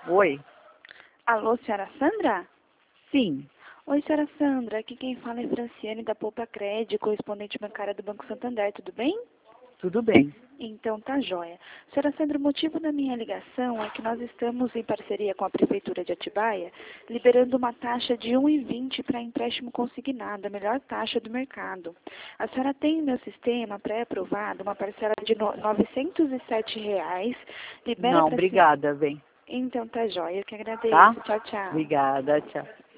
Oi? Alô, senhora Sandra? Sim. Oi, senhora Sandra. Aqui quem fala é Franciane da Poupa Cred, correspondente bancária do Banco Santander. Tudo bem? Tudo bem. Então, tá jóia. Senhora Sandra, o motivo da minha ligação é que nós estamos em parceria com a Prefeitura de Atibaia, liberando uma taxa de 1,20 para empréstimo consignado, a melhor taxa do mercado. A senhora tem no meu sistema pré-aprovado uma parcela de R$ 907, libera Não, para... obrigada, bem. Então, tá jóia. Eu que agradeço. Tá? Tchau, tchau. Obrigada, tchau.